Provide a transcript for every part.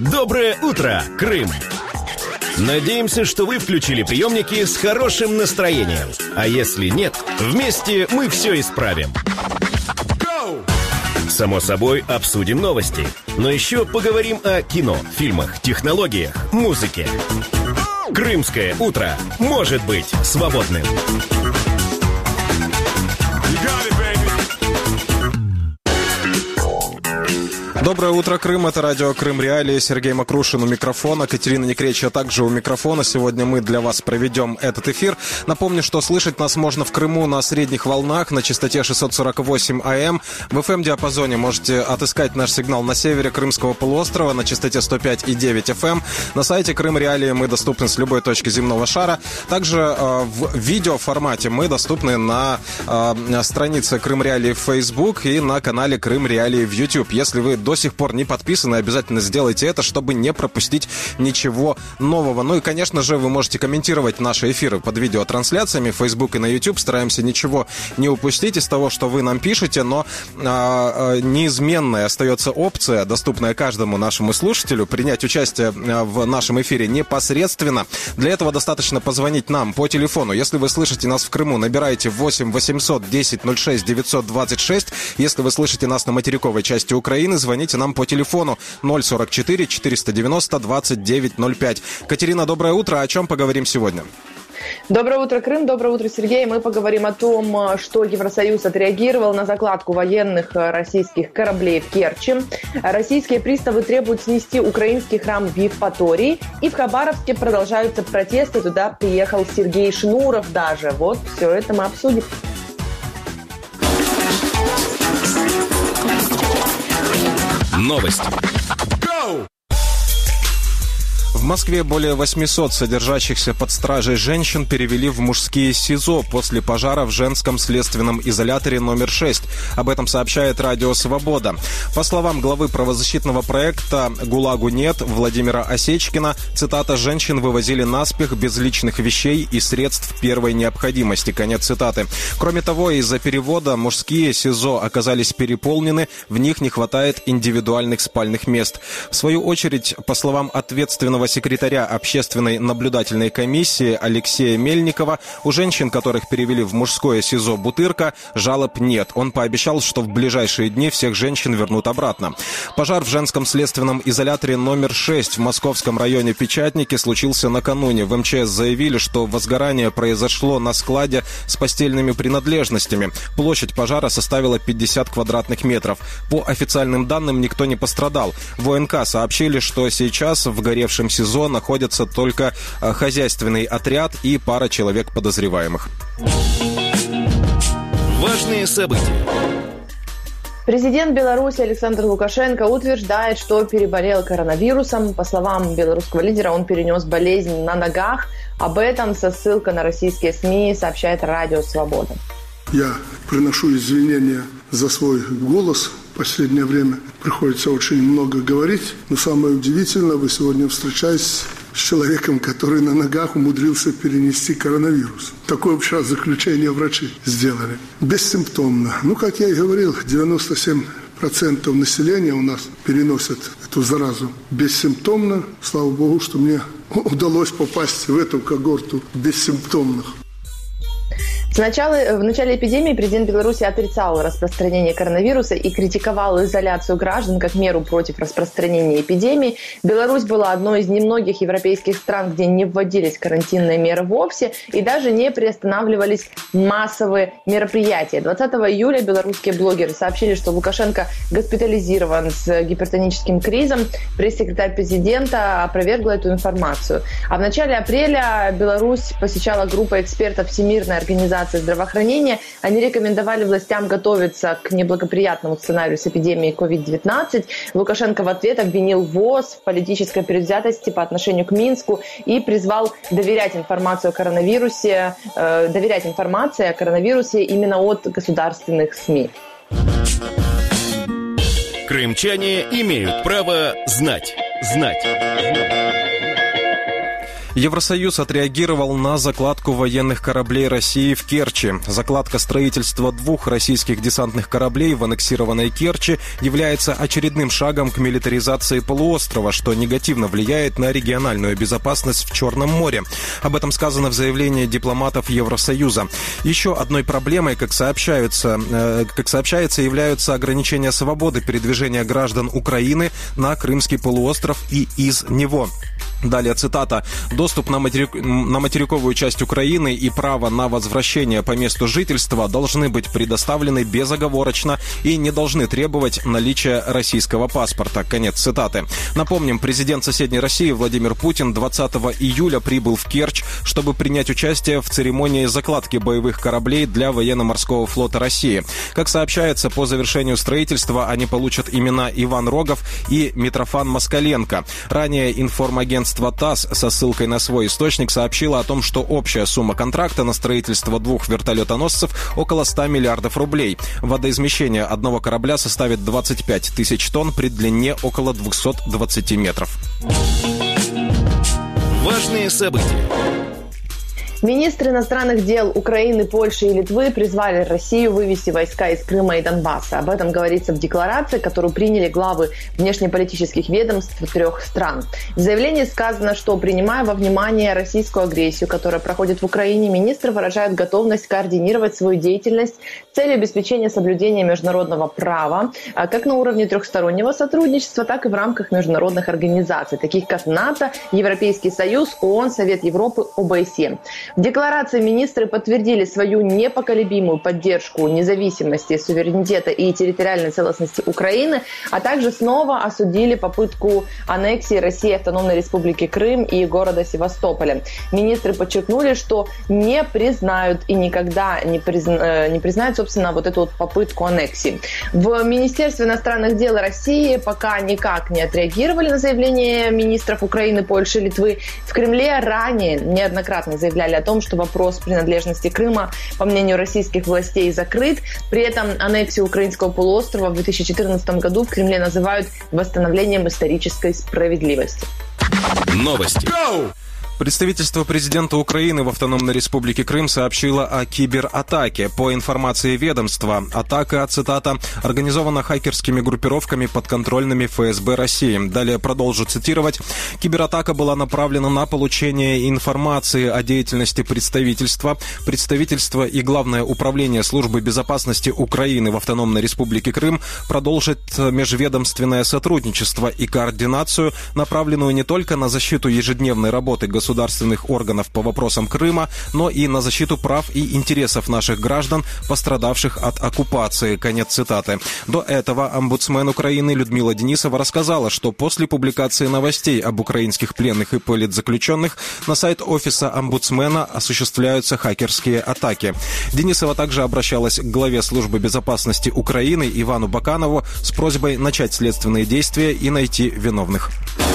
Доброе утро, Крым! Надеемся, что вы включили приемники с хорошим настроением. А если нет, вместе мы все исправим. Само собой, обсудим новости. Но еще поговорим о кино, фильмах, технологиях, музыке. Крымское утро может быть свободным. Доброе утро, Крым. Это радио Крым Реалии. Сергей Макрушин у микрофона, Катерина Некречья также у микрофона. Сегодня мы для вас проведем этот эфир. Напомню, что слышать нас можно в Крыму на средних волнах на частоте 648 АМ. В FM-диапазоне можете отыскать наш сигнал на севере Крымского полуострова на частоте 105,9 FM. На сайте Крым Реалии мы доступны с любой точки земного шара. Также в видеоформате мы доступны на странице Крым Реалии в Facebook и на канале Крым Реалии в YouTube. Если вы до сих пор не подписаны, обязательно сделайте это, чтобы не пропустить ничего нового. Ну и, конечно же, вы можете комментировать наши эфиры под видеотрансляциями в Facebook и на YouTube. Стараемся ничего не упустить из того, что вы нам пишете, но неизменной остается опция, доступная каждому нашему слушателю, принять участие в нашем эфире непосредственно. Для этого достаточно позвонить нам по телефону. Если вы слышите нас в Крыму, набирайте 8 800 10 06 926. Если вы слышите нас на материковой части Украины, звоните нам по телефону 044 490 2905. Катерина, доброе утро. О чем поговорим сегодня? Доброе утро, Крым. Доброе утро, Сергей. Мы поговорим о том, что Евросоюз отреагировал на закладку военных российских кораблей в Керчи. Российские приставы требуют снести украинский храм в Евпатории. И в Хабаровске продолжаются протесты. Туда приехал Сергей Шнуров даже. Вот, все это мы обсудим. Новости. В Москве более 800 содержащихся под стражей женщин перевели в мужские СИЗО после пожара в женском следственном изоляторе номер 6. Об этом сообщает Радио Свобода. По словам главы правозащитного проекта «ГУЛАГу нет» Владимира Осечкина, цитата, «женщин вывозили наспех без личных вещей и средств первой необходимости». Конец цитаты. Кроме того, из-за перевода мужские СИЗО оказались переполнены, в них не хватает индивидуальных спальных мест. В свою очередь, по словам ответственного секретаря Общественной наблюдательной комиссии Алексея Мельникова, у женщин, которых перевели в мужское СИЗО «Бутырка», жалоб нет. Он пообещал, что в ближайшие дни всех женщин вернут обратно. Пожар в женском следственном изоляторе номер 6 в московском районе Печатники случился накануне. В МЧС заявили, что возгорание произошло на складе с постельными принадлежностями. Площадь пожара составила 50 квадратных метров. По официальным данным, никто не пострадал. ВНК сообщили, что сейчас в горевшем СИЗО находятся только хозяйственный отряд и пара человек подозреваемых. Важные события. Президент Беларуси Александр Лукашенко утверждает, что переболел коронавирусом. По словам белорусского лидера, он перенес болезнь на ногах. Об этом со ссылкой на российские СМИ сообщает Радио Свобода. Я приношу извинения за свой голос. В последнее время приходится очень много говорить. Но самое удивительное, вы сегодня встречаетесь с человеком, который на ногах умудрился перенести коронавирус. Такое вчера заключение врачи сделали. Бессимптомно. Как я и говорил, 97% населения у нас переносят эту заразу бессимптомно. Слава Богу, что мне удалось попасть в эту когорту бессимптомных. В начале эпидемии президент Беларуси отрицал распространение коронавируса и критиковал изоляцию граждан как меру против распространения эпидемии. Беларусь была одной из немногих европейских стран, где не вводились карантинные меры вовсе и даже не приостанавливались массовые мероприятия. 20 июля белорусские блогеры сообщили, что Лукашенко госпитализирован с гипертоническим кризом. Пресс-секретарь президента опровергла эту информацию. А в начале апреля Беларусь посещала группа экспертов Всемирной организации здравоохранения. Они рекомендовали властям готовиться к неблагоприятному сценарию с эпидемией COVID-19. Лукашенко в ответ обвинил ВОЗ в политической предвзятости по отношению к Минску и призвал доверять информации о коронавирусе именно от государственных СМИ. Крымчане имеют право знать. Евросоюз отреагировал на закладку военных кораблей России в Керчи. Закладка строительства 2 российских десантных кораблей в аннексированной Керчи является очередным шагом к милитаризации полуострова, что негативно влияет на региональную безопасность в Черном море. Об этом сказано в заявлении дипломатов Евросоюза. Еще одной проблемой, как сообщается, являются ограничения свободы передвижения граждан Украины на Крымский полуостров и из него. Далее цитата. «Доступ на материковую часть Украины и право на возвращение по месту жительства должны быть предоставлены безоговорочно и не должны требовать наличия российского паспорта». Конец цитаты. Напомним, президент соседней России Владимир Путин 20 июля прибыл в Керчь, чтобы принять участие в церемонии закладки боевых кораблей для военно-морского флота России. Как сообщается, по завершению строительства они получат имена Иван Рогов и Митрофан Москаленко. Ранее информагентство ТАСС со ссылкой на свой источник сообщила о том, что общая сумма контракта на строительство 2 вертолетоносцев около 100 миллиардов рублей. Водоизмещение одного корабля составит 25 тысяч тонн при длине около 220 метров. Важные события. Министры иностранных дел Украины, Польши и Литвы призвали Россию вывести войска из Крыма и Донбасса. Об этом говорится в декларации, которую приняли главы внешнеполитических ведомств 3 стран. В заявлении сказано, что, принимая во внимание российскую агрессию, которая проходит в Украине, министры выражают готовность координировать свою деятельность с целью обеспечения соблюдения международного права, как на уровне трехстороннего сотрудничества, так и в рамках международных организаций, таких как НАТО, Европейский Союз, ООН, Совет Европы, ОБСЕ. В декларации министры подтвердили свою непоколебимую поддержку независимости, суверенитета и территориальной целостности Украины, а также снова осудили попытку аннексии России Автономной Республики Крым и города Севастополя. Министры подчеркнули, что не признают и никогда не признают, собственно, вот эту вот попытку аннексии. В Министерстве иностранных дел России пока никак не отреагировали на заявление министров Украины, Польши и Литвы. В Кремле ранее неоднократно заявляли о том, что вопрос принадлежности Крыма, по мнению российских властей, закрыт. При этом аннексию украинского полуострова в 2014 году в Кремле называют восстановлением исторической справедливости. Новости. Представительство президента Украины в Автономной Республике Крым сообщило о кибератаке. По информации ведомства, атака, цитата, организована хакерскими группировками, подконтрольными ФСБ России. Далее продолжу цитировать. Кибератака была направлена на получение информации о деятельности представительства. Правительство и Главное управление Службы безопасности Украины в Автономной Республике Крым продолжит межведомственное сотрудничество и координацию, направленную не только на защиту ежедневной работы государственных органов по вопросам Крыма, но и на защиту прав и интересов наших граждан, пострадавших от оккупации. Конец цитаты. До этого омбудсмен Украины Людмила Денисова рассказала, что после публикации новостей об украинских пленных и политзаключенных на сайт офиса омбудсмена осуществляются хакерские атаки. Денисова также обращалась к главе Службы безопасности Украины Ивану Баканову с просьбой начать следственные действия и найти виновных.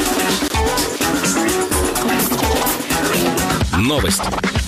Новости.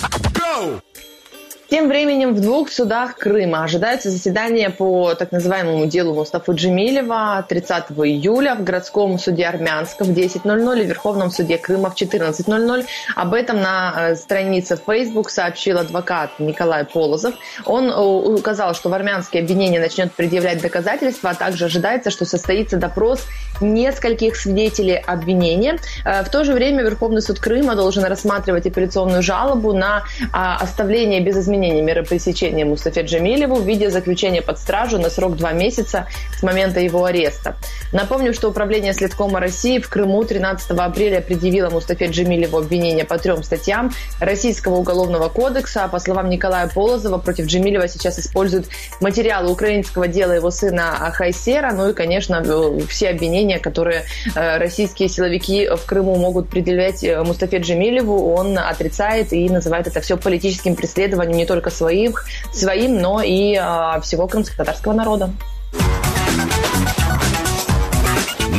Тем временем в 2 судах Крыма ожидается заседание по так называемому делу Мустафы Джемилева 30 июля в городском суде Армянска в 10:00 и в Верховном суде Крыма в 14:00. Об этом на странице Facebook сообщил адвокат Николай Полозов. Он указал, что в Армянске обвинение начнет предъявлять доказательства, а также ожидается, что состоится допрос нескольких свидетелей обвинения. В то же время Верховный суд Крыма должен рассматривать апелляционную жалобу на оставление без изменения меры пресечения Мустафе Джемилеву в виде заключения под стражу на срок 2 месяца с момента его ареста. Напомню, что Управление Следкома России в Крыму 13 апреля предъявило Мустафе Джемилеву обвинение по 3 статьям Российского уголовного кодекса. По словам Николая Полозова, против Джемилева сейчас используют материалы украинского дела его сына Хайсера, ну и, конечно, все обвинения, которые российские силовики в Крыму могут предъявлять Мустафе Джемилеву, он отрицает и называет это все политическим преследованием не только своим, но и всего крымско-татарского народа.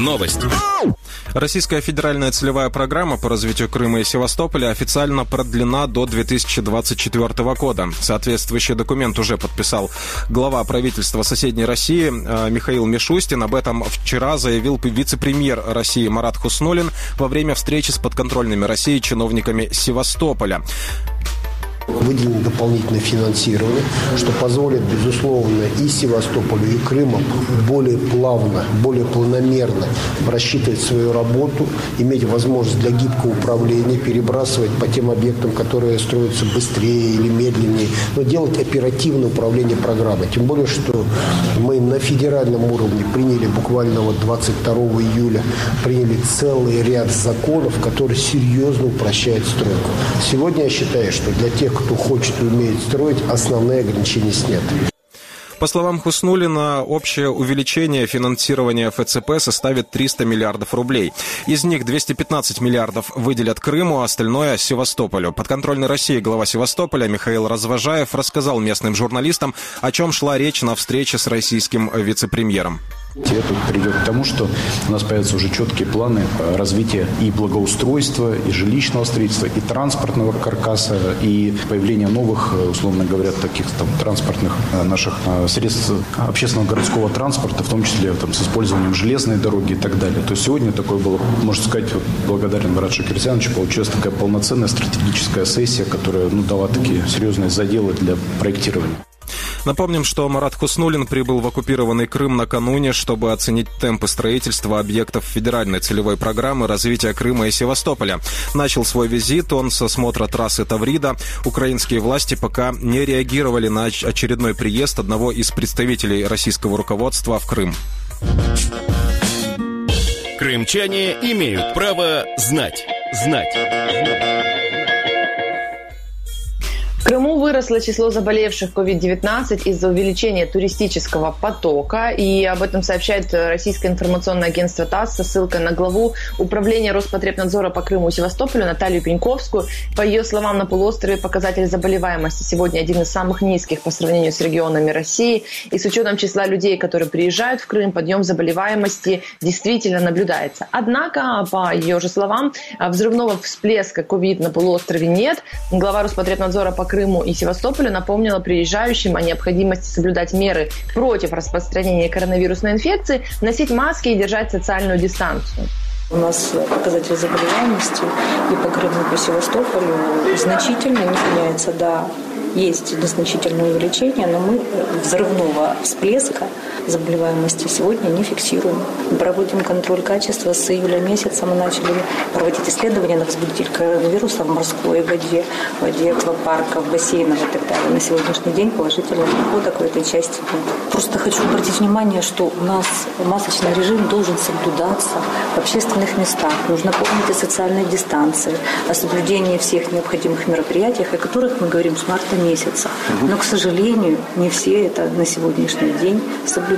Новости. Российская федеральная целевая программа по развитию Крыма и Севастополя официально продлена до 2024 года. Соответствующий документ уже подписал глава правительства соседней России Михаил Мишустин. Об этом вчера заявил вице-премьер России Марат Хуснуллин во время встречи с подконтрольными России чиновниками Севастополя. Выделено дополнительное финансирование, что позволит, безусловно, и Севастополю, и Крыму более плавно, более планомерно рассчитывать свою работу, иметь возможность для гибкого управления, перебрасывать по тем объектам, которые строятся быстрее или медленнее, но делать оперативное управление программой. Тем более, что мы на федеральном уровне приняли буквально 22 июля приняли целый ряд законов, которые серьезно упрощают стройку. Сегодня я считаю, что для тех, кто хочет и умеет строить, основные ограничения сняты. По словам Хуснуллина, общее увеличение финансирования ФЦП составит 300 миллиардов рублей. Из них 215 миллиардов выделят Крыму, а остальное – Севастополю. Подконтрольный России глава Севастополя Михаил Развожаев рассказал местным журналистам, о чем шла речь на встрече с российским вице-премьером. Это придет к тому, что у нас появятся уже четкие планы развития и благоустройства, и жилищного строительства, и транспортного каркаса, и появления новых, условно говоря, таких транспортных наших средств общественного городского транспорта, в том числе с использованием железной дороги и так далее. То есть сегодня такое было, можно сказать, благодарен Марату Шакирзяновичу, получилась такая полноценная стратегическая сессия, которая дала такие серьезные заделы для проектирования. Напомним, что Марат Хуснуллин прибыл в оккупированный Крым накануне, чтобы оценить темпы строительства объектов федеральной целевой программы развития Крыма и Севастополя. Начал свой визит он с осмотра трассы Таврида. Украинские власти пока не реагировали на очередной приезд одного из представителей российского руководства в Крым. Крымчане имеют право знать. В Крыму выросло число заболевших COVID-19 из-за увеличения туристического потока. И об этом сообщает российское информационное агентство ТАСС со ссылкой на главу Управления Роспотребнадзора по Крыму и Севастополю Наталью Пеньковскую. По ее словам, на полуострове показатель заболеваемости сегодня один из самых низких по сравнению с регионами России. И с учетом числа людей, которые приезжают в Крым, подъем заболеваемости действительно наблюдается. Однако, по ее же словам, взрывного всплеска COVID на полуострове нет. Глава Роспотребнадзора по Крыму и Севастополю напомнила приезжающим о необходимости соблюдать меры против распространения коронавирусной инфекции, носить маски и держать социальную дистанцию. У нас показатель заболеваемости и по Крыму, и по Севастополю значительно не меняется. Да, есть незначительное увеличение, но мы взрывного всплеска заболеваемости сегодня не фиксируем. Проводим контроль качества. С июля месяца мы начали проводить исследования на возбудитель коронавируса в морской воде, в воде аквапарков, бассейнов и так далее. На сегодняшний день положительных находок в этой части нет. Просто хочу обратить внимание, что у нас масочный режим должен соблюдаться в общественных местах. Нужно помнить о социальной дистанции, о соблюдении всех необходимых мероприятий, о которых мы говорим с марта месяца. Но, к сожалению, не все это на сегодняшний день соблюдают.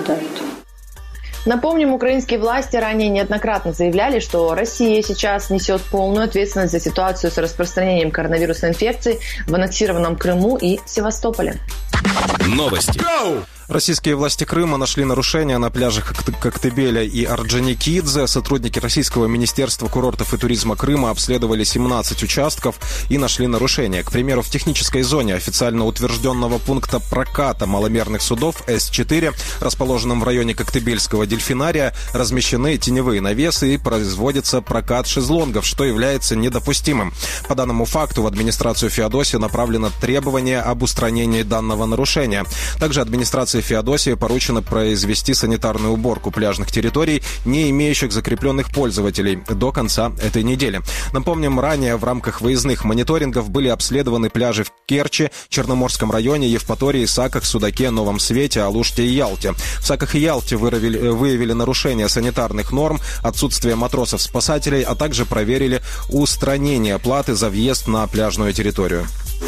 Напомним, украинские власти ранее неоднократно заявляли, что Россия сейчас несет полную ответственность за ситуацию с распространением коронавирусной инфекции в аннексированном Крыму и Севастополе. Новости. Российские власти Крыма нашли нарушения на пляжах Коктебеля и Орджоникидзе. Сотрудники Российского министерства курортов и туризма Крыма обследовали 17 участков и нашли нарушения. К примеру, в технической зоне официально утвержденного пункта проката маломерных судов С4, расположенном в районе Коктебельского дельфинария, размещены теневые навесы и производится прокат шезлонгов, что является недопустимым. По данному факту в администрацию Феодосии направлено требование об устранении данного нарушения. Также администрация Феодосии поручено произвести санитарную уборку пляжных территорий, не имеющих закрепленных пользователей, до конца этой недели. Напомним, ранее в рамках выездных мониторингов были обследованы пляжи в Керчи, Черноморском районе, Евпатории, Саках, Судаке, Новом Свете, Алуште и Ялте. В Саках и Ялте выявили нарушение санитарных норм, отсутствие матросов-спасателей, а также проверили устранение платы за въезд на пляжную территорию.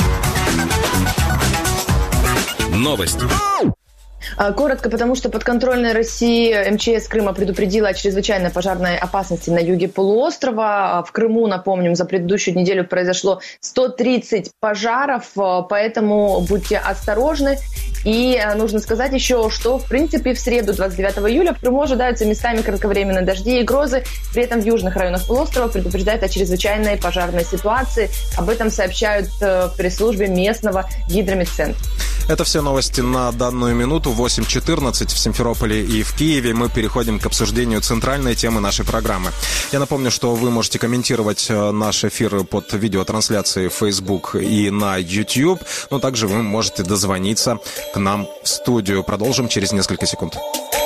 Новости. Коротко, потому что подконтрольная России МЧС Крыма предупредила о чрезвычайной пожарной опасности на юге полуострова. В Крыму, напомним, за предыдущую неделю произошло 130 пожаров, поэтому будьте осторожны. И нужно сказать еще, что, в принципе, в среду, 29 июля, в Крыму ожидаются местами кратковременные дожди и грозы. При этом в южных районах полуострова предупреждают о чрезвычайной пожарной ситуации. Об этом сообщают в пресс-службе местного гидрометцентра. Это все новости на данную минуту. 8:14 в Симферополе и в Киеве. Мы переходим к обсуждению центральной темы нашей программы. Я напомню, что вы можете комментировать наш эфир под видеотрансляцией в Facebook и на YouTube. Но также вы можете дозвониться к нам в студию. Продолжим через несколько секунд.